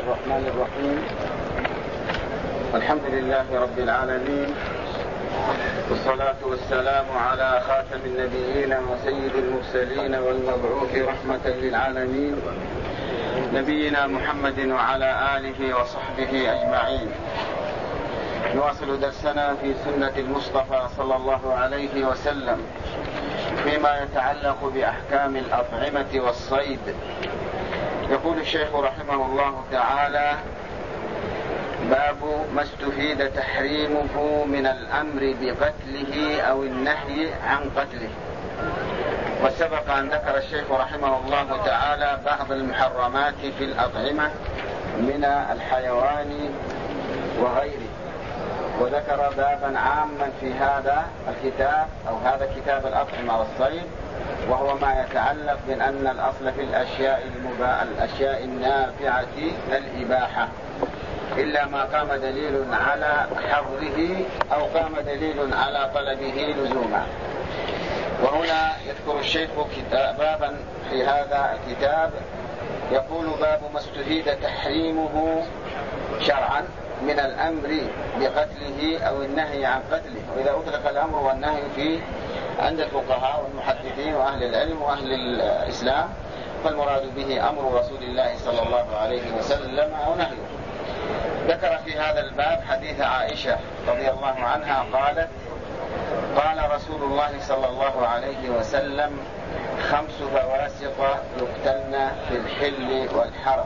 الرحمن الرحيم. الحمد لله رب العالمين، والصلاة والسلام على خاتم النبيين وسيد المرسلين والمبعوث رحمة للعالمين نبينا محمد وعلى آله وصحبه أجمعين. نواصل درسنا في سنة المصطفى صلى الله عليه وسلم فيما يتعلق بأحكام الأطعمة والصيد. يقول الشيخ رحمه الله تعالى: باب ما استفيد تحريمه من الأمر بقتله أو النهي عن قتله. وسبق أن ذكر الشيخ رحمه الله تعالى بعض المحرمات في الأطعمة من الحيوان وغيره، وذكر بابا عاما في هذا الكتاب أو هذا كتاب الأطعمة والصيد، وهو ما يتعلق من أن الأصل في الأشياء النافعة الإباحة، إلا ما قام دليل على حظره أو قام دليل على طلبه لزوما. وهنا يذكر الشيخ بابا في هذا الكتاب يقول: باب ما استفيد تحريمه شرعا من الأمر بقتله أو النهي عن قتله. وإذا أطلق الأمر والنهي في عند الفقهاء والمحدثين وأهل العلم وأهل الإسلام فالمراد به أمر رسول الله صلى الله عليه وسلم أو نهيه. ذكر في هذا الباب حديث عائشة رضي الله عنها قالت: قال رسول الله صلى الله عليه وسلم: 5 فواسق يقتلن في الحل والحرم.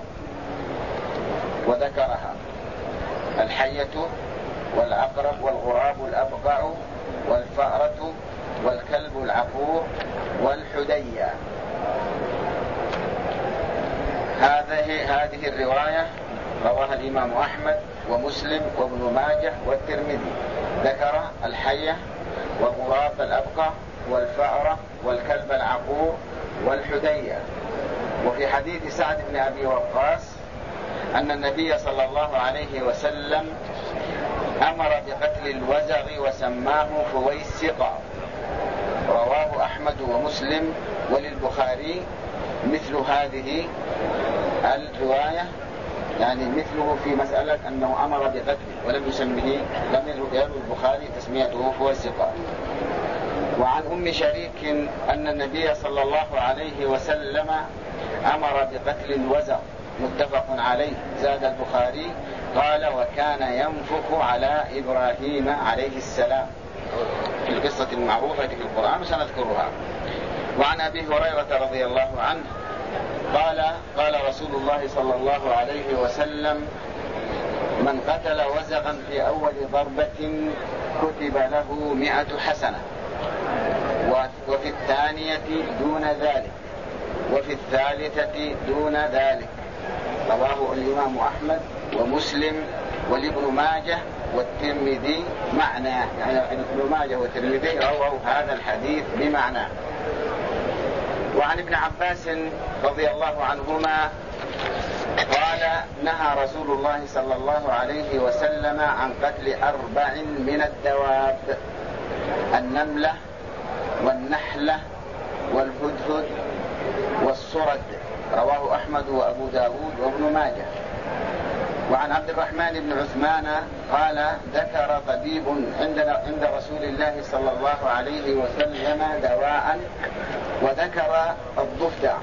وذكرها: الحية والعقرب والغراب الأبقع والفأرة والكلب العقور والحدية. هذه الرواية رواها الإمام أحمد ومسلم وابن ماجه والترمذي. ذكر الحية والغراب الأبقع والفأرة والكلب العقور والحدية. وفي حديث سعد بن أبي وقاص أن النبي صلى الله عليه وسلم أمر بقتل الوزغ وسماه فويسقا. رواه أحمد ومسلم وللبخاري مثل هذه الرواية، يعني مثله في مسألة أنه أمر بقتله ولم يسميه، لم يروي البخاري تسميته فويسقا. وعن أم شريك أن النبي صلى الله عليه وسلم أمر بقتل الوزغ، متفق عليه. زاد البخاري قال: وكان ينفخ على إبراهيم عليه السلام، في القصة المعروفة في القرآن وسنذكرها. وعن أبي هريرة رضي الله عنه قال رسول الله صلى الله عليه وسلم: من قتل وزغا في أول ضربة كتب له 100 حسنة، وفي الثانية دون ذلك، وفي الثالثة دون ذلك. رواه الإمام أحمد ومسلم ولابن ماجه والترمذي معناه، يعني ابن ماجه والترمذي رووا هذا الحديث بمعناه. وعن ابن عباس رضي الله عنهما قال: نهى رسول الله صلى الله عليه وسلم عن قتل 4 من الدواب: النملة والنحلة والهدهد والصرد. رواه أحمد وأبو داود وابن ماجه. وعن عبد الرحمن بن عثمان قال: ذكر طبيب عند رسول الله صلى الله عليه وسلم دواء، وذكر الضفدع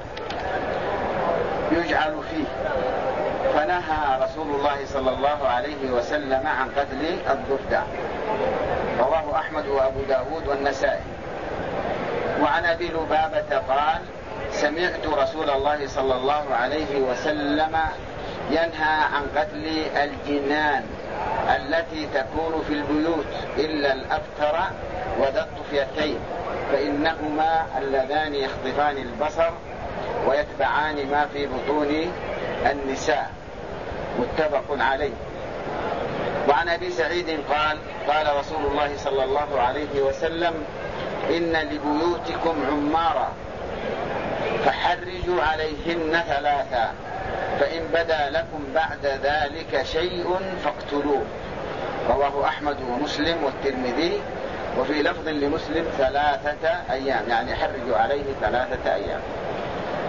يجعل فيه، فنهى رسول الله صلى الله عليه وسلم عن قتل الضفدع. رواه أحمد وأبو داود والنسائي. وعن أبي لبابة قال: سمعت رسول الله صلى الله عليه وسلم ينهى عن قتل الجنان التي تكون في البيوت إلا الأبتر وذا الطفيتين، فإنهما اللذان يخطفان البصر ويتبعان ما في بطون النساء. متفق عليه. وعن أبي سعيد قال رسول الله صلى الله عليه وسلم: إن لبيوتكم عمارا فحرجوا عليهن 3، فإن بدا لكم بعد ذلك شيء فاقتلوه. رواه أحمد ومسلم والترمذي. وفي لفظ لمسلم 3 أيام، يعني حرجوا عليه 3 أيام.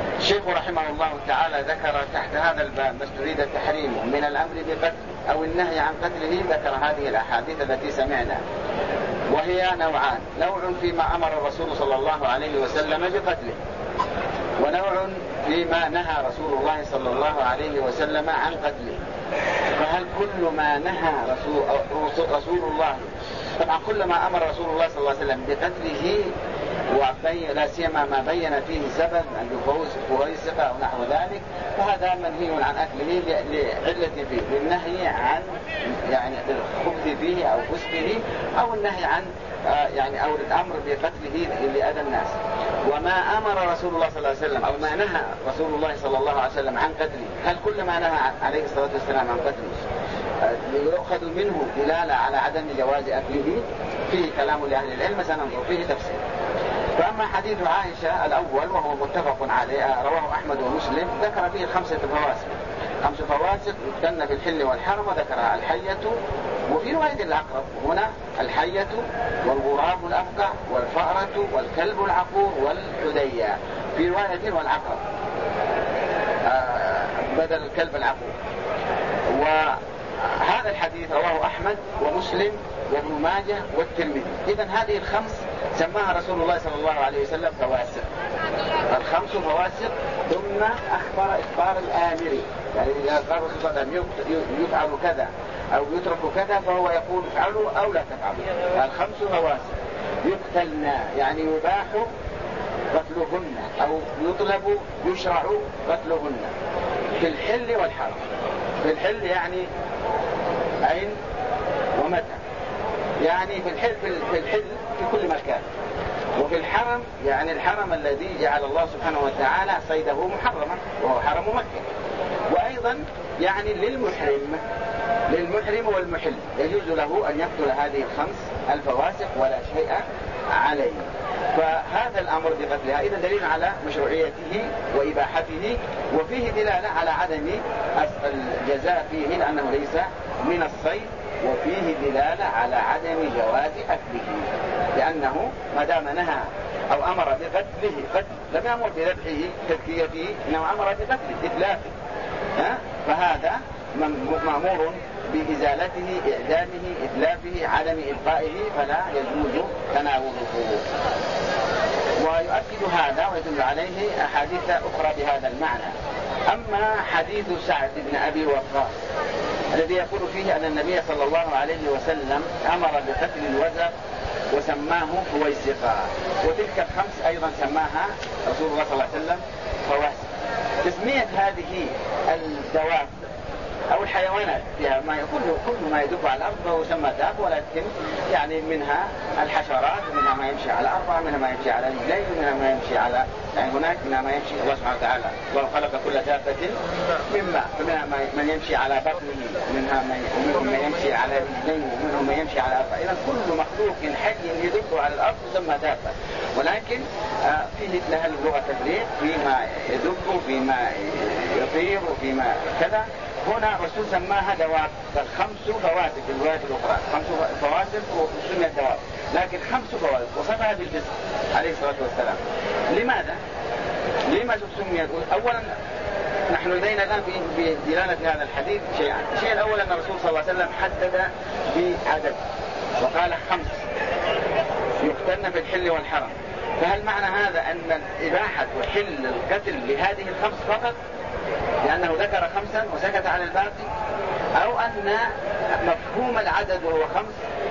الشيخ رحمه الله تعالى ذكر تحت هذا الباب ما استريد تحريمه من الأمر بقتله أو النهي عن قتله. ذكر هذه الأحاديث التي سمعنا، وهي نوعان: نوع فيما أمر الرسول صلى الله عليه وسلم بقتله، ونوع فيما نهى رسول الله صلى الله عليه وسلم عن قتله. فهل كل ما نهى رسول الله، طبعا كل ما أمر رسول الله صلى الله عليه وسلم بقتله لا سيما ما بين فيه سبب أن يفوز فويسقة أو نحو ذلك، فهذا منهي عن أكله لعلة فيه، للنهي عن يعني الخبث فيه أو فسقه، أو النهي عن يعني أو الأمر بقتله لأذى الناس. وما أمر رسول الله صلى الله عليه وسلم أو ما نهى رسول الله صلى الله عليه وسلم عن قتله، هل كل ما نهى عليه الصلاة والسلام عن قتله يؤخذ منه دلالة على عدم جواز أكله؟ فيه كلام لأهل العلم سننظر فيه تفسير. فأما حديث عائشة الأول وهو متفق عليه رواه أحمد ومسلم، ذكر فيه 5 فواسق، 5 فواسق يفتن في الحل والحرم، وذكرها الحية، وفي رواية العقرب هنا الحية والغراب الأفقع والفأرة والكلب العقور والحدية، في رواية والعقرب بدل الكلب العقور. وهذا الحديث رواه أحمد ومسلم وابن ماجه والترمذي. إذن هذه ال5 سماها رسول الله صلى الله عليه وسلم فواسق، ال5 فواسق، ثم أخبر إخبار الآمر، يعني إذا قال رسول الله صلى الله عليه وسلم يفعل كذا أو يترك كذا فهو يقول افعلوا أو لا تفعلوا. ال5 فواسق يقتلن يعني يباح قتلهن أو يطلب يشرع قتلهن في الحل والحرم. في الحل يعني أين ومتى، يعني في الحل في كل مكان، وفي الحرم يعني الحرم الذي جعل الله سبحانه وتعالى صيده محرما وهو حرم مكة. وأيضا يعني للمحرم والمحل يجوز له أن يقتل هذه ال5 الفواسق ولا شيء عليه. فهذا الأمر بقتلها إذا دليل على مشروعيته وإباحته، وفيه دلالة على عدم الجزاء فيه لأنه ليس من الصيد، وفيه دلالة على عدم جواز أكله، لأنه ما دام نهى أو أمر بقتله قتل، لم يأمر بذبحه تذكيته، إنما أمر بقتله إتلافه، فهذا مأمور بإزالته إعدامه إتلافه عدم إبقائه، فلا يجوز تناوله. ويؤكد هذا ويدل عليه أحاديث أخرى بهذا المعنى. أما حديث سعد بن أبي وقاص الذي يقول فيه أن النبي صلى الله عليه وسلم أمر بقتل الوزغ وسماه فويسقا، وتلك ال5 أيضا سماها رسول الله صلى الله عليه وسلم فواسق. تسمية هذه الدواب أو الحيوانات فيها كل ما يدب على الأرض فهو يسمى داب، ولكن يعني منها الحشرات، ومنها ما يمشي على 4، منها ما يمشي على رجلين، ومنها ما يمشي على يعني هناك منها ما يمشي. الله سبحانه وتعالى وخلق كل دابة مما، فمنها من يمشي على بطنه، ومنهم من يمشي على رجلين، ومنهم من يمشي على 4. إذا كل مخلوق حي يدب على الأرض يسمى دابة، ولكن في مثل هذه اللغة تفريق فيما يدب وفيما يطير وفيما كذا. هنا الرسول سماها دواب، ال5 فواسق في الروايات الأخرى، 5 فواسق وسميت دواب، لكن 5 فواسق وصفها بالفسق عليه الصلاة والسلام. لما سميت؟ أولا نحن لدينا الآن في دلالة هذا الحديث شيئان. الشيء الأول أن الرسول صلى الله عليه وسلم حدد بعدد وقال 5 يقتلن في الحل والحرم. فهل معنى هذا أن إباحة وحل القتل لهذه ال5 فقط لأنه ذكر 5 وسكت عن الباقي، أو أن مفهوم العدد وهو 5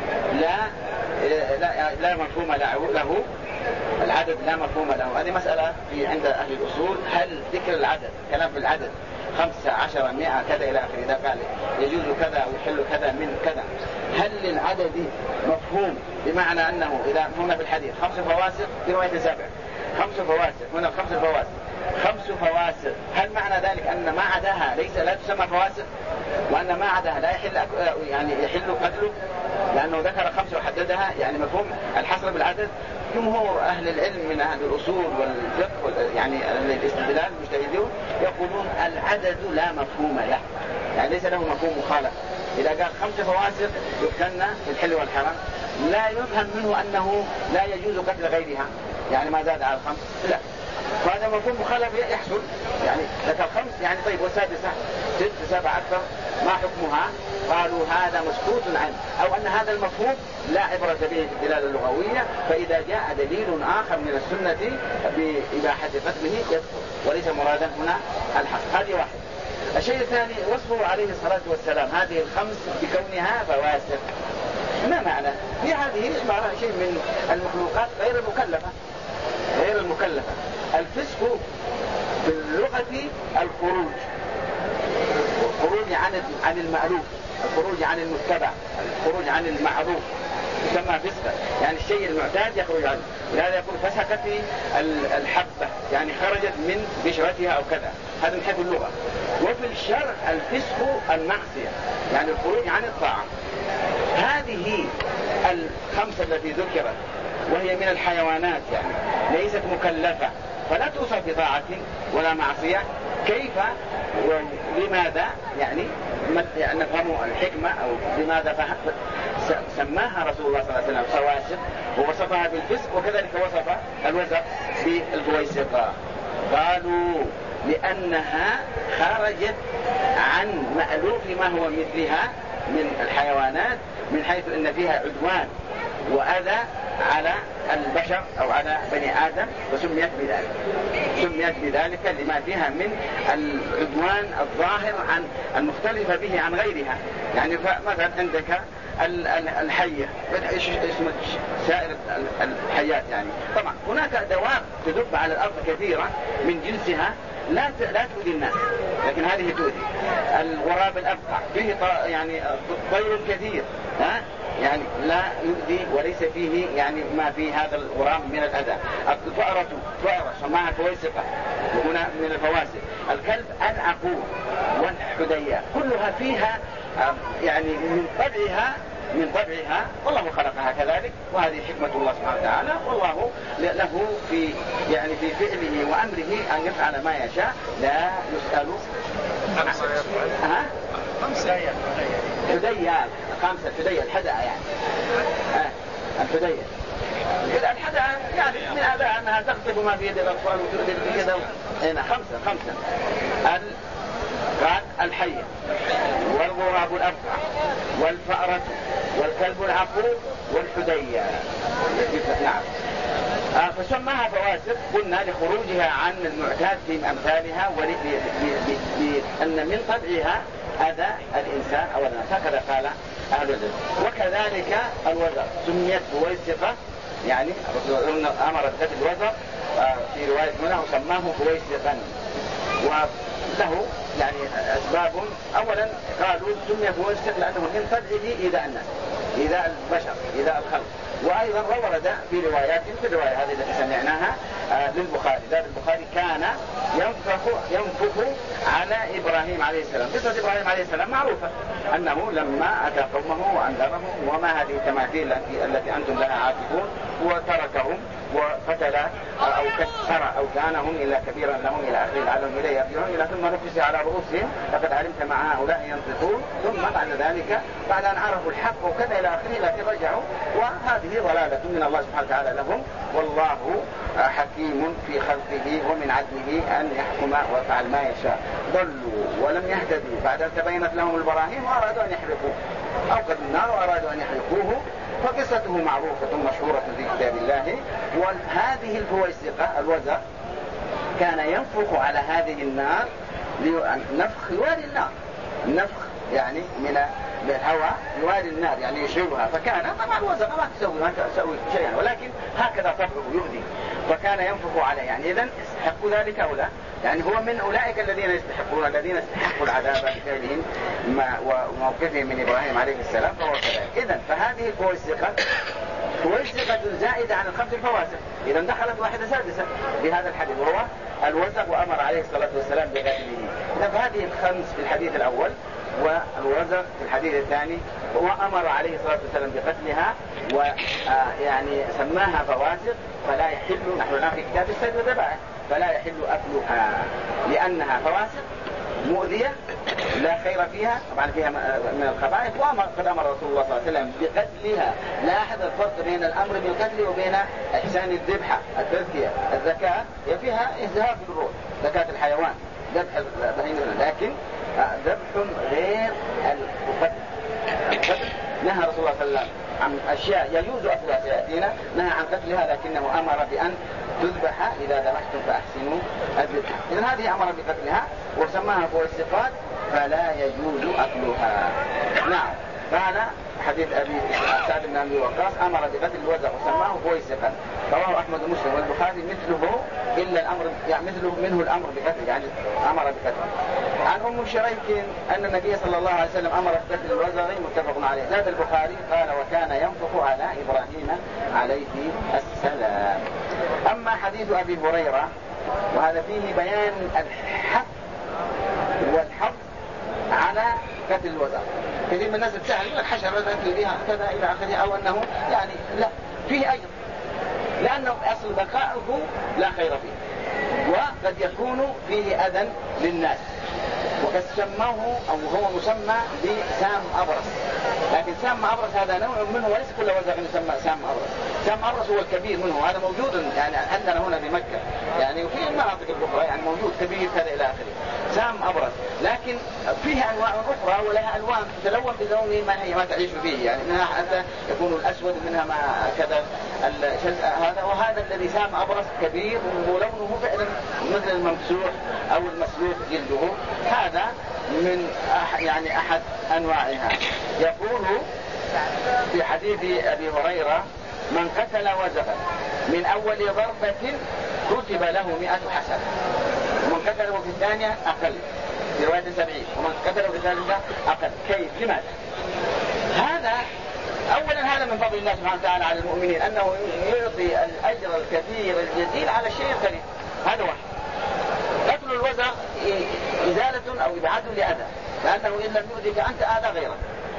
لا مفهوم له، العدد لا مفهوم له؟ هذه مسألة في عند أهل الأصول. هل ذكر العدد كلام في العدد 5 10 100 كذا إلى آخره، إذا قال يجوز كذا أو يحل كذا من كذا، هل للعدد مفهوم بمعنى أنه إذا هنا في الحديث 5 فواسق في رواية 7 5 فواسق، هنا 5 فواسق 5 فواسق، هل معنى ذلك أن ما عداها لا تسمى فواسق، وأن ما عداها لا يحل يعني يحل قتله لأنه ذكر 5 وحددها؟ يعني مفهوم الحصر بالعدد. جمهور أهل العلم من أهل الأصول والفقه يعني الاستدلال المجتهدون يقولون العدد لا مفهوم له، يعني ليس له مفهوم مخالف. إذا قال 5 فواسق يقتلن في الحل والحرم لا يفهم منه أنه لا يجوز قتل غيرها، يعني ما زاد على 5، لا، فهذا مفهوم مخالف يحصل. يعني ذكر 5 يعني طيب والسادسة 6 7 أكثر ما حكمها؟ قالوا هذا مسكوت عنه، أو أن هذا المفهوم لا عبرة به في الدلالة اللغوية، فإذا جاء دليل آخر من السنة بإباحة قتله يدخل، وليس مرادا هنا الحصر. هذه واحد. الشيء الثاني وصفه عليه الصلاة والسلام هذه ال5 بكونها فواسق. ما معنى؟ هي هذه شيء من المخلوقات غير المكلفة. الفسق في اللغة الخروج عن المألوف، الخروج عن المتبع، الخروج عن المعروف، يسمى فسقا. يعني الشيء المعتاد يخرج عنه. لهذا يقول فسقت الحبة، يعني خرجت من بشرتها أو كذا. هذا من حيث اللغة. وفي الشرع الفسق المعصية، يعني الخروج عن الطاعة. هذه ال5 التي ذكرت وهي من الحيوانات، يعني ليست مكلفة، فلا توصف بطاعة ولا معصية. كيف ولماذا؟ يعني نفهم الحكمة، أو لماذا سماها رسول الله صلى الله عليه وسلم فواسق ووصفها بالفسق، وكذلك وصف الوزق بالفويسقة. قالوا لأنها خرجت عن مألوف ما هو مثلها من الحيوانات، من حيث أن فيها عدوان وأذى على البشر أو على بني آدم، وسميت بذلك لما فيها من العدوان الظاهر عن المختلفة به عن غيرها. يعني مثلا عندك الحية، اسمه سائر الحيات. يعني طبعا هناك دواب تدب على الأرض كثيرة من جنسها لا تؤذي الناس، لكن هذه تؤذي. الغراب الأبقع فيه يعني طير كثير، يعني لا يؤذي وليس فيه يعني ما في هذا الغرام من الأذى. الفأرة سماها فويسقة، وهنا من الفواسق. الكلب العقور والحدية كلها فيها يعني من طبعها والله خلقها كذلك، وهذه حكمة الله سبحانه وتعالى، والله له في فعله وأمره أن يفعل ما يشاء، لا يسأل. 5 حدية 5 حدية الحدأ يعني الحدية الحدأ يعني من هذا أنها تخطف ما في يد الأطفال وتؤذي كذا. هنا 5 قال الحية والغراب الأبقع والفأرة والكلب العقور والحدية. نعم. فسماها فواسق قلنا لخروجها عن المعتاد في أمثالها، ولأن من طبعها أذى الإنسان أو الناس، هكذا قال أهل العلم. وكذلك الوزر سميت فويسقة، يعني أمر بقتل الوزر في رواية هنا وسماه فويسقا، وله يعني أسباب. أولا قالوا سمي فويسق لأنه من طبعه إيذاء الناس، إيذاء البشر، إيذاء الخلق. وأيضا ورد في روايات، في الرواية هذه التي سمعناها للبخاري، ذات البخاري كان ينفخ على إبراهيم عليه السلام. قصة إبراهيم عليه السلام معروفة، أنه لما أتى قومه وأنذرهم وما هذه التماثيل التي أنتم لها عاكفون، وتركهم وقتل أو كسر أوثانهم إلى كبيرا لهم إلى آخره لعلهم إليه يرجعون، إلى ثم نفس على رؤوسهم لقد علمت مع هؤلاء ينطقون، ثم بعد ذلك بعد أن عرفوا الحق وكذا إلى آخره لكن رجعوا، وهذه ضلالة من الله سبحانه وتعالى لهم، والله حكيم في خلقه ومن عدله أن يحكم ويفعل ما يشاء. ضلوا ولم يهتدوا بعد أن تبينت لهم البراهين وأرادوا أن يحرقوه، أوقدوا النار وأرادوا أن يحرقوه، فقصته معروفة مشهورة في كتاب الله. وهذه الفويسقة الوزر كان ينفخ على هذه النار نفخ يواري النار، النفخ يعني من الهواء يواري النار يعني يشعلها، فكان طبعا الوزر ما تسوي شيئا، ولكن هكذا طبعه يؤذي، فكان ينفخ عليه. يعني إذن استحقوا ذلك أو لا؟ يعني هو من أولئك الذين استحقوا العذاب بفعلهم وموقفهم من إبراهيم عليه السلام، فهو كذلك. إذن فهذه الفويسقة زائدة عن ال5 الفواسق، إذن دخلت واحدة سادسة بهذا الحديث، وهو الوزق، وأمر عليه الصلاة والسلام بقتله. إذن فهذه ال5 في الحديث الأول، والوزق في الحديث الثاني، وأمر عليه الصلاة والسلام بقتلها، ويعني سماها فواسق، فلا يحل، نحن في كتاب السيد والذبائح، فلا يحل أكلها لأنها فواسق مؤذية لا خير فيها، طبعا فيها من الخبائث، وقد أمر رسول الله صلى الله عليه وسلم بقتلها. لاحظ الفرق بين الأمر بالقتل وبين إحسان الذبحة، التزكية. الزكاة هي فيها إزهاق الروح، زكاة الحيوان، ذبح البهيمة، لكن ذبح غير القتل. القتل نهى رسول الله صلى الله عليه وسلم عن أشياء يجوز أكلها سيأتينا، نهى عن قتلها، لكنه أمر بأن تذبح إذا ذبحتم فأحسنوا الذبح. إذن هذه أمر بقتلها وسماها فويسقات، فلا يجوز أكلها. نعم، قال حديث أبي سعد بن أبي وقاص أمر بقتل الوزغ وسماه فويسقا، رواه أحمد ومسلم والبخاري مثله، إلا الأمر يعني مثله منه الأمر بقتل، يعني أمر بقتل. عن أم شريك أن النبي صلى الله عليه وسلم أمر بقتل الوزغ، متفق عليه. زاد البخاري قال وكان ينفخ على إبراهيم عليه السلام. أما حديث أبي هريرة وهذا فيه بيان الحق والحظ على قتل الوزغ. كثير من الناس تسأل يقول الحشرة تأكل بها كذا إلى آخره، أو أنه يعني لا، فيه أجر، لأنه أصل بقائه لا خير فيه، وقد يكون فيه أذى للناس، وقد سماه أو هو مسمى بسام أبرص. لكن سام أبرص هذا نوع منه، وليس كل وزغ يسمى سام أبرص. سام أبرص هو الكبير منه، هذا موجود يعني عندنا هنا بمكة يعني، وفي المناطق الأخرى يعني موجود كبير كذا إلى آخره، سام أبرص. لكن فيه أنواع أخرى ولها ألوان تتلون بلون ما هي ما تعيش فيه، يعني منها حتى يكون الأسود، منها ما كذا هذا. وهذا الذي سام أبرص كبير ولونه فعلا مثل الممسوح أو المسلوخ جلده، هذا من يعني أحد أنواعها. يقول في حديث أبي هريرة من قتل وزغا من أول ضربة كتب له 100 حسنة، ومن قتله في الثانية أقل، في رواية 70، ومن قتله في الثالثة أقل. كيف؟ لماذا؟ هذا أولا هذا من فضل الله سبحانه وتعالى على المؤمنين، أنه يعطي الأجر الكثير الجزيل على الشيء القليل. هذا واحد. قتل الوزغ إزالة أو إبعاد لأذى، لأنه إن لم يؤذيك أنت آذى غيرك.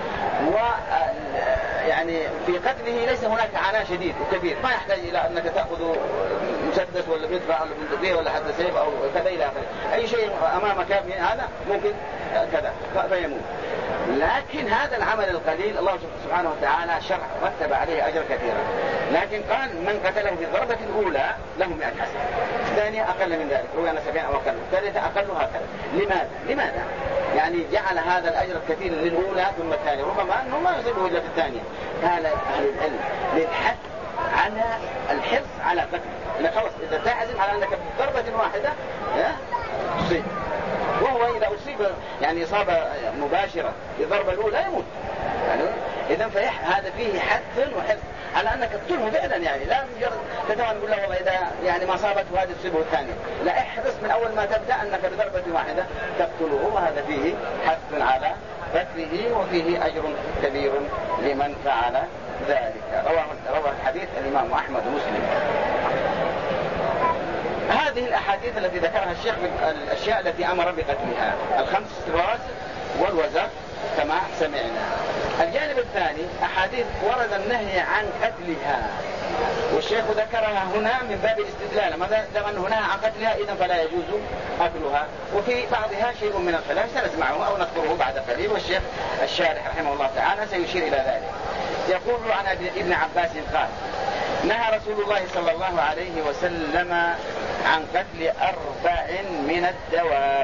ويعني في قتله ليس هناك عناء شديد وكبير، ما يحتاج إلى أنك تأخذ مسدس ولا مدفع ولا بندقية ولا حتى سيف أو كذا إلى آخره. أي شيء أمامك من هذا ممكن كذا فيموت. لكن هذا العمل القليل الله سبحانه وتعالى شرع رتب عليه أجر كثيرا. لكن قال من قتله في الضربة الأولى له 100 حسنة، الثانية أقل من ذلك، روينا 70 أو أقل، الثالثة أقل، هكذا. لماذا؟ يعني جعل هذا الأجر الكثير للأولى ثم الثانية، ربما أنه ما يصيبه إلا في الثانية. قال أهل العلم للحث على الحرص على قتل، إذا خلص إذا تعزم على أنك بضربة واحدة تصيب، وهو إذا أصيب يعني إصابة مباشرة بالضربة الأولى يموت يعني. إذن هذا فيه حث وحرص على أنك تقتله فعلا، يعني لا مجرد تتوان تقول له والله إذا يعني ما صابته هذه تصيبه الثانية، لا، احرص من أول ما تبدأ أنك بضربة واحدة تقتله، وهذا فيه حث على قتله وفيه أجر كبير لمن فعل ذلك. روى الحديث الإمام أحمد ومسلم. هذه الأحاديث التي ذكرها الشيخ من الأشياء التي أمر بقتلها، الخمس الراس والوزغ كما سمعنا. الجانب الثاني أحاديث ورد النهي عن قتلها، والشيخ ذكرها هنا من باب الاستدلال، ما دام أنه نهى عن قتلها إذن فلا يجوز أكلها. وفي بعضها شيء من الخلاف سنسمعه أو نذكره بعد قليل، والشيخ الشارح رحمه الله تعالى سيشير إلى ذلك. يقول عن ابن عباس قال نهى رسول الله صلى الله عليه وسلم عن قتل 4 من الدواب: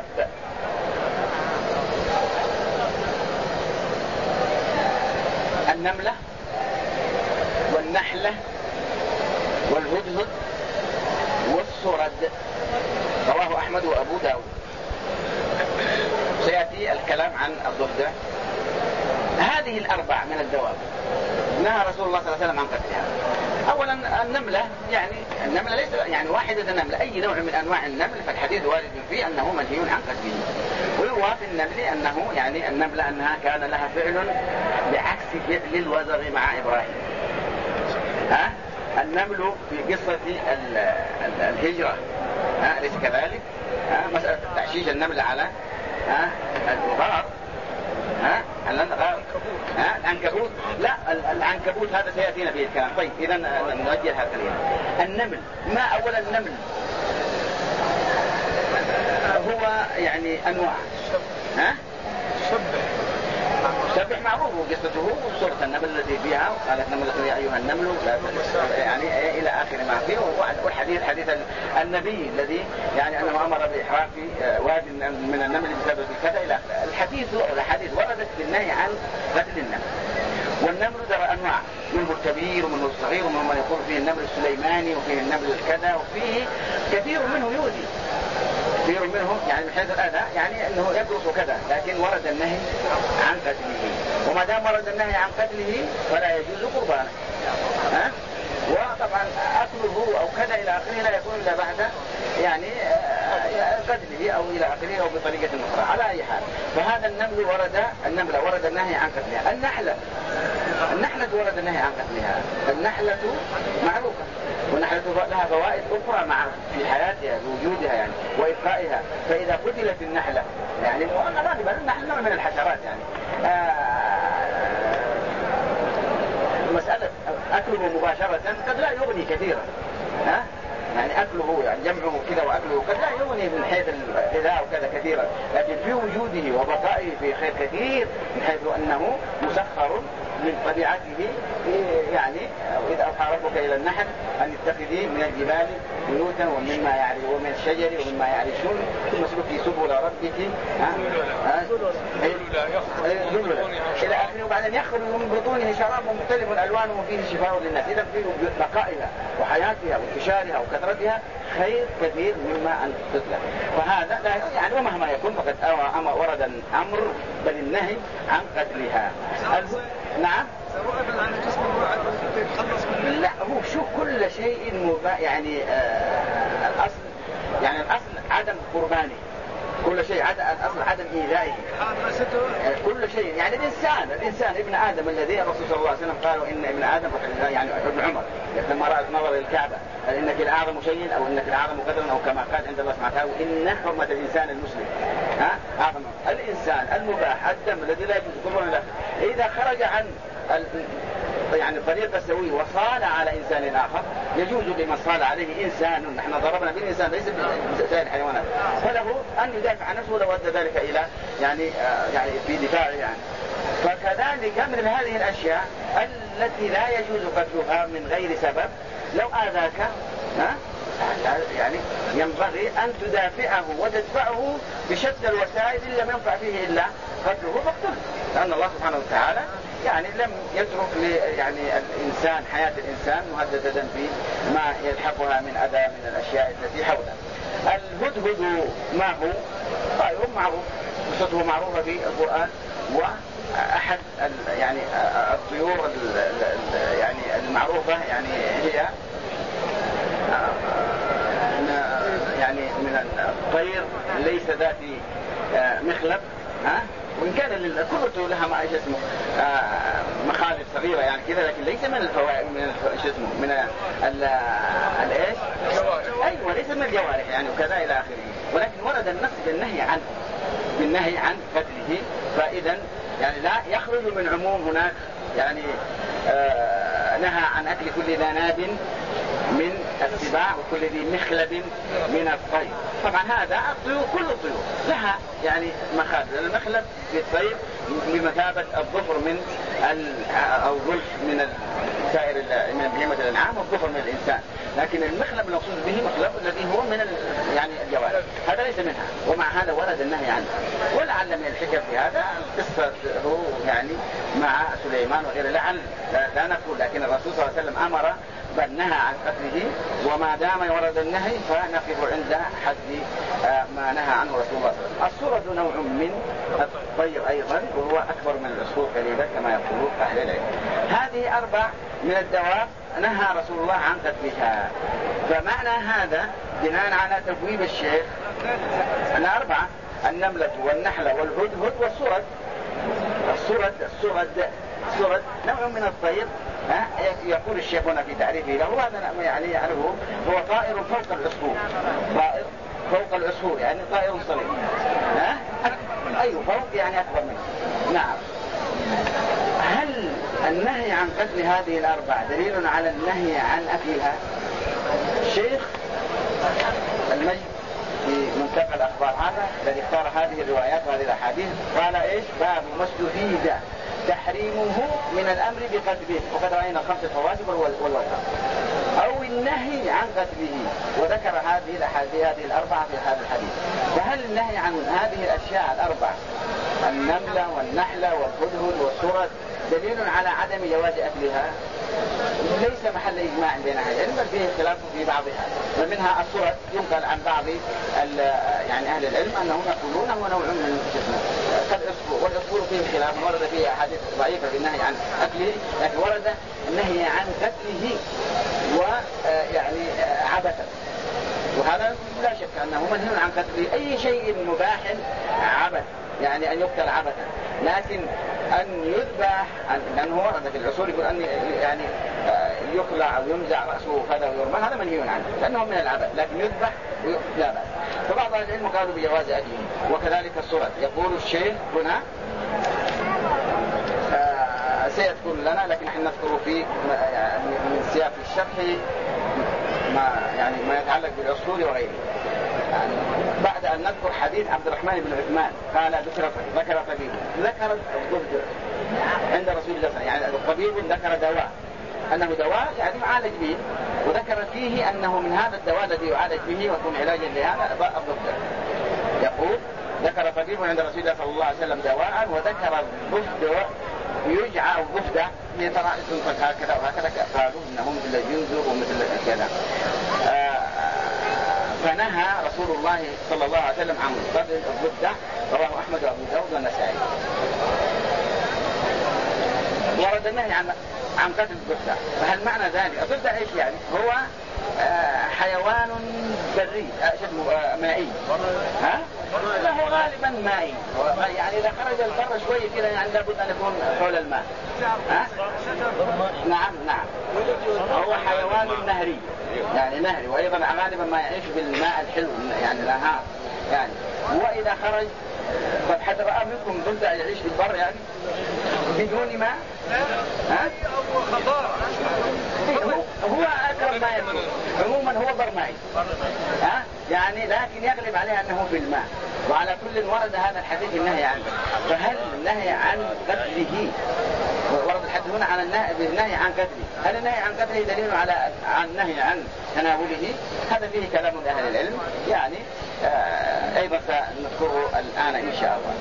النملة والنحلة والهدهد والسرد. رواه أحمد وأبو داود. سيأتي الكلام عن الضفدع. هذه 4 من الدواب نهى رسول الله صلى الله عليه وسلم عن قتلها. أولا النملة، يعني النملة ليس يعني واحدة نملة، أي نوع من أنواع النمل فالحديث وارد فيه أنه منهي عن قتله. ويروى في النمل أنه يعني النملة أنها كان لها فعل بعكس فعل الوزغ مع إبراهيم. النمل في قصة الهجرة ليس كذلك؟ مسألة تعشيش النمل على الغار، العنكبوت، لا العنكبوت هذا سيأتينا فيه الكلام. طيب إذن نؤجل هذا النمل. ما أولا النمل هو يعني أنواع، سبح معروف قصته سورة النمل التي فيها قالت نملة يا أيها النمل يعني إلى آخر ما فيه. والحديث حديث النبي الذي يعني أنه أمر بإحراق واد من النمل بسبب كذا إلى آخره. الحديث وردت بالنهي عن قتل النمل. والنمل ذرى أنواع، منه الكبير ومنه الصغير ومنه ما يقول فيه النمل السليماني وفيه النمل الكذا وفيه كثير منه يؤذي، كثير منهم يعني من حيث الأذى يعني أنه يدرس وكذا، لكن ورد النهي عن قتله. وما دام ورد النهي عن قتله فلا يجوز قربانه. وطبعا أكله أو كذا إلى آخره لا يكون إلا بعد يعني قتله أو إلى آخره أو بطريقة أخرى. على أي حال فهذا النملة ورد النهي عن قتلها. النحلة ورد النهي عن قتلها. النحلة معروفة، والنحلة لها فوائد أخرى مع في حياتها بوجودها يعني وإبقائها. فإذا قتلت النحلة يعني غالبا النحلة من الحشرات يعني مسألة أكله مباشرة قد لا يغني كثيرا. يعني أكله يعني جمعه كذا وأكله قد لا يغني من حيث الغذاء وكذا كثيرا، لكن في وجوده وبقائه في خير كثير من حيث أنه مسخر من طبيعته. يعني وإذ أوحى ربك إلى النحل أن اتخذي من الجبال بيوتا ومما يعني ومن الشجر ومما يعرشون ثم اسلكي سبل ربك إلى آخره. وبعدين يخرج من بطونه شراب مختلف ألوانه فيه شفاء للناس. إذا في بقائها وحياتها وانتشارها وكثرتها خير كثير مما أن تطلق. فهذا يعني ومهما يكون فقد ورد الأمر بل النهي عن قتلها. نعم لا هو شو كل شيء يعني الأصل عدم قربانه، كل شيء الأصل عدم إيذائه، كل شيء يعني الإنسان ابن آدم الذي الرسول صلى الله عليه وسلم قالوا إن ابن آدم يعني ابن عمر لما رأت نظر الكعبة قال إنك الأعظم شيء أو إنك الأعظم قدرا أو كما قال عند الله سبحانه وتعالى إن حرمة الإنسان المسلم أعظم الإنسان المباح الدم الذي لا يجوز قربانه له إذا خرج عن يعني الطريقة السوية وصال على إنسان آخر يجوز لمن صال عليه إنسان. نحن ضربنا بالإنسان ليس بسائر الحيوانات، فله أن يدافع عن نفسه لو أدى ذلك إلى يعني في دفاعه يعني. فكذلك من هذه الأشياء التي لا يجوز قتلها من غير سبب لو آذاك يعني ينبغي أن تدافعه وتدفعه بشتى الوسائل اللي لم ينفع فيه إلا قتله فاقتله، لأن الله سبحانه وتعالى يعني لم يترك يعني الإنسان حياة الإنسان مهددة بما يلحقها من أذى من الأشياء التي حولها. الهدهد ما هو طائر معروف، قصته معروفة في القرآن، وأحد يعني الطيور يعني المعروفة يعني هي يعني من الطير ليس ذات مخلب وإن كان كل طيور لها ما اسمه مخالب صغيرة يعني كذا، لكن ليس من الفوائد من اسمه من الايش ايوه ليس من الجوارح يعني وكذا الى اخره. ولكن ورد النص بالنهي عن قتله، فاذا يعني لا يخرج من عموم هناك يعني نهى عن اكل كل ذا ناب من السباع وكل ذي مخلب من الطير. طبعا هذا الطيور كل الطيور لها يعني مخالب، المخلب في الطير بمثابة الظفر من أو ظلف من سائر من بهيمة الأنعام والظفر من الإنسان، لكن المخلب المقصود به مخلب الذي هو من يعني الجوارح، هذا ليس منها. ومع هذا ورد النهي عنه. ولعل من الحكم في هذا قصته يعني مع سليمان وغيره، لعل لا نقول، لكن الرسول صلى الله عليه وسلم أمر بل نهى عن قتله، وما دام يورد النهي فنقف عند حد ما نهى عنه رسول الله صلى الله عليه وسلم. الصورة نوع من الطير أيضا وهو أكبر من العصفور قليلا كما يقول أهل العلم. هذه 4 من الدواب نهى رسول الله عن قتلها. فمعنى هذا بناء على تبويب الشيخ أن 4 النملة والنحلة والهدهد والصرد. الصرد نوع من الطير يقول الشيخ هنا في تعريفه له، هذا يعني يعرفه هو طائر فوق العصفور، طائر فوق العصفور يعني طائر صغير أيوه فوق يعني أكبر منه. نعم. هل النهي عن قتل هذه 4 دليل على النهي عن أكلها؟ الشيخ المجد في منتقى الأخبار هذا الذي اختار هذه الروايات وهذه الأحاديث قال إيش؟ باب ما استفيد تحريمه من الأمر بقتله، وقد رأينا الخمس الفواجب والوتر، أو النهي عن قتله، وذكر هذه الأحاديث هذه الأربعة في هذا الحديث. فهل النهي عن هذه الأشياء الأربعة النملة والنحلة والهدهد والسرد دليل على عدم جواز أكلها؟ ليس محل إجماع بين أهل العلم، بل فيه خلاف في بعضها، ومنها السرد ينقل عن بعض يعني أهل العلم أنهم يقولون هو نوع من كالعصفور، والعصفور فيه خلاف، ورد فيه أحاديث ضعيفة في النهي عن أكله، لكن ورد النهي عن قتله ويعني عبثا، وهذا لا شك أنه منهي عن قتله. أي شيء مباح عبث، يعني أن يقتل عبثا، لكن أن يذبح، لأنه ورد في العصور يقول أن يعني يخلع أو ينزع رأسه كذا ويرمى، هذا منهي عنه لأنه من العبث، لكن يذبح لا بأس. فبعض أهل العلم قالوا بجواز أكله، وكذلك السرد. يقول الشيخ هنا سيذكر لنا، لكن نحن نذكر في من سياق الشرح ما يتعلق بالعصفور وغيره. يعني بعد أن نذكر حديث عبد الرحمن بن عثمان قال ذكر طبيب ذكر الضفدع عند رسول الله صلى الله عليه وسلم، يعني الطبيب ذكر دواء أنه دواء يعني يعالج به، وذكر فيه أنه من هذا الدواء الذي يعالج به ويكون علاجا لهذا الضفدع. يقول ذكر طبيب عند رسول الله صلى الله عليه وسلم دواء، وذكر الضفدع يجعل الضفدع ترى تنفخ هكذا وهكذا، قالوا إنه مثل الجنزر ومثل كذا. فنهى رسول الله صلى الله عليه وسلم عن قتل الضفدع، رواه أحمد وأبو داود والنسائي. ورد النهي عن قتل الضفدع، فهل معنى ذلك الضفدع ايش يعني؟ هو حيوان بري مائي، ها؟ هو غالبا مائي، يعني إذا خرج البر شوي كده يعني لابد أن يكون حول الماء. ها؟ نعم هو حيوان نهري، يعني نهري، وأيضا غالبا ما يعيش بالماء الحلو يعني الأنهار يعني. وإذا خرج قد حد رأى منكم ضفدع يعيش في البر يعني بدون ماء؟ ها؟ هو أقرب ما يكون، عموما هو برمائي، ها؟ يعني لكن يغلب عليه أنه في الماء. وعلى كل ورد هذا الحديث النهي عنه. فهل النهي عن قتله، ورد الحديث هنا عن النهي عن قتله، هل النهي عن قتله دليل على النهي عن تناوله؟ هذا فيه كلام أهل العلم، يعني أيضا سنذكره الآن إن شاء الله.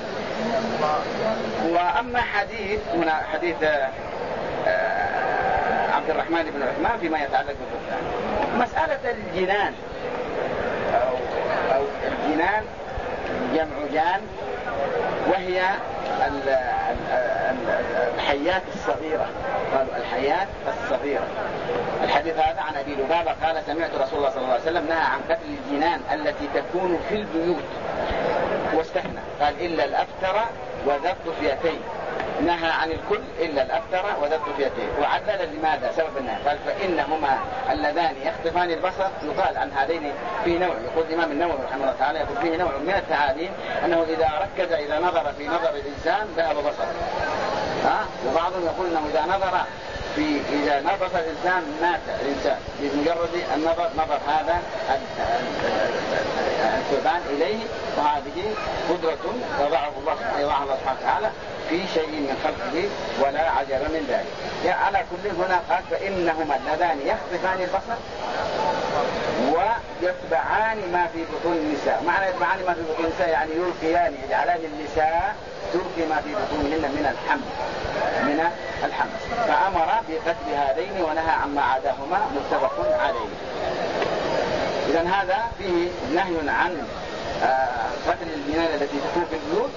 وأما هنا حديث عبد الرحمن بن عثمان فيما يتعلق بالضفدع، مسألة الجنان أو الجنان جمع جان، وهي الحيات الصغيرة، قالوا الحيات الصغيرة. الحديث هذا عن أبي لبابة قال سمعت رسول الله صلى الله عليه وسلم نهى عن قتل الجنان التي تكون في البيوت، واستثنى قال إلا الأفتر وذا الضفيتين، نهى عن الكل إلا الأفتر وذا الضفيتين. وعدل لماذا سبب النهي؟ قال فإنهما اللذان يخطفان البصر. يقال عن هذين في نوع، يقول الإمام النووي رحمه الله تعالى يقول فيه نوع من التعاليم أنه إذا ركز إذا نظر في نظر الإنسان ذهب بصره، وبعضهم يقول أنه إذا نظر الإنسان مات الإنسان بمجرد النظر، نظر هذا الثعبان إليه، وهذه قدرة وضعها الله سبحانه وتعالى في شيء من خلقه ولا عجب من ذلك. يعني على كل هنا قال فإنهما اللذان يخطفان البصر ويتبعان ما في بطون النساء. معنى يتبعان ما في بطون النساء يعني يلقيان، يجعلان النساء تلقي ما في بطونهن من الحمل. فأمر بقتل هذين ونهى عما عداهما، متفق عليه. إذن هذا فيه نهي عن قتل الجنان التي تكون في البيوت،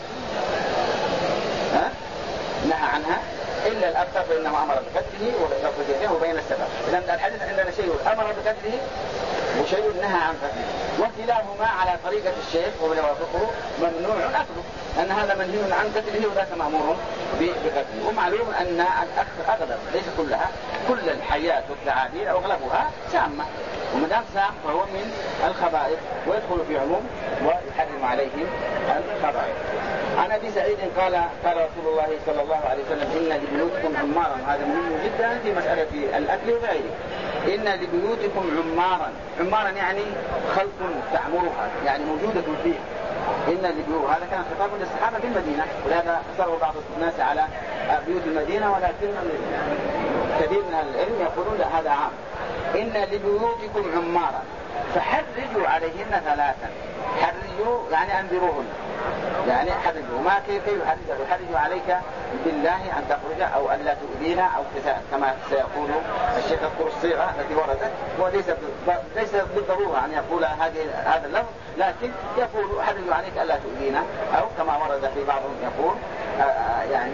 نهى عنها إلا الأبتر فإنما أمر بقتله وبقتله وبين السبب. إذن الحديث عندنا شيء أمر بقتله وشيء نهى عن قتله، وكلاهما على طريقة الشيخ ومن يوافقه ممنوع أكله، أن هذا منهي عن قتله وذاك مأمور بقتله. ومعلوم أن أغلب ليس كلها، كل الحياة والتعابير أغلبها سامة، وما دام ساق فهو من الخبائث ويدخل في عموم ويحرم عليهم الخبائث. عن ابي سعيد قال رسول الله صلى الله عليه وسلم ان لبيوتكم عمارا، هذا مهم جدا في مسألة الأكل وغيره. إن لبيوتكم عمارا يعني خلق تعمرها، يعني موجودة فيه. إن لبيوت، هذا كان خطاب للصحابة في المدينة، ولهذا اصروا بعض الناس على بيوت المدينة، ولكن كثير من العلم يقولون لا هذا عام. إن لبيوتكم عمارا فحرجوا عليهن 3. حرجوا يعني أنذروهن، يعني حرجوا. ما كيف يحرجوا عليك بالله أن تخرج أو أن لا تؤذينا أو كما سيقول الشيخ يذكر الصيغة التي وردت، وليس بالضرورة أن يقول هذا اللفظ، لكن يقول حرجوا عليك أن لا تؤذينا، أو كما ورد في بعضهم يقول يعني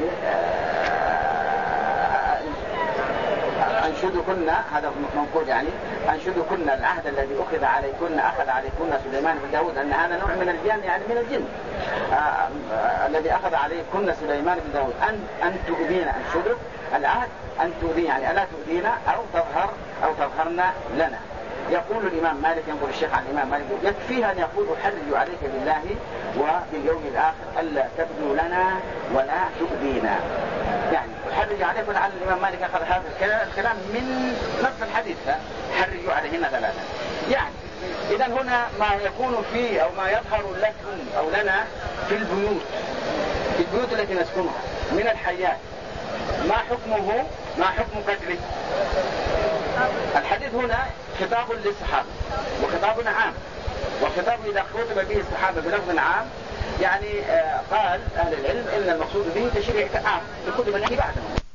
أنشدكن، هذا منقول يعني أنشدكن العهد الذي أخذ عليكن سليمان بن داود، أن هذا نوع من الجن، يعني من الجن الذي أخذ عليكن سليمان بن داود أن تؤذينا، أنشدك العهد أن تؤذينا يعني ألا تؤذينا أو تظهرن لنا. يقول الإمام مالك، ينقل الشيخ عن الإمام مالك، يكفيها أن يقول أحرج عليك بالله وباليوم الآخر ألا تبدو لنا ولا تؤذينا. يعني أحرج عليكم، على الإمام مالك أخذ هذا الكلام من نص الحديث، حرجوا عليهن 3. يعني إذا هنا ما يكون فيه أو ما يظهر لكم أو لنا في البيوت التي نسكنها من الحيات، ما حكمه؟ ما حكم قتله؟ الحديث هنا خطاب للصحابة وخطاب عام، والخطاب إذا خطب به الصحابة بلفظ عام يعني قال أهل العلم إن المقصود به تشريع عام لكل من يأتي بعدهم.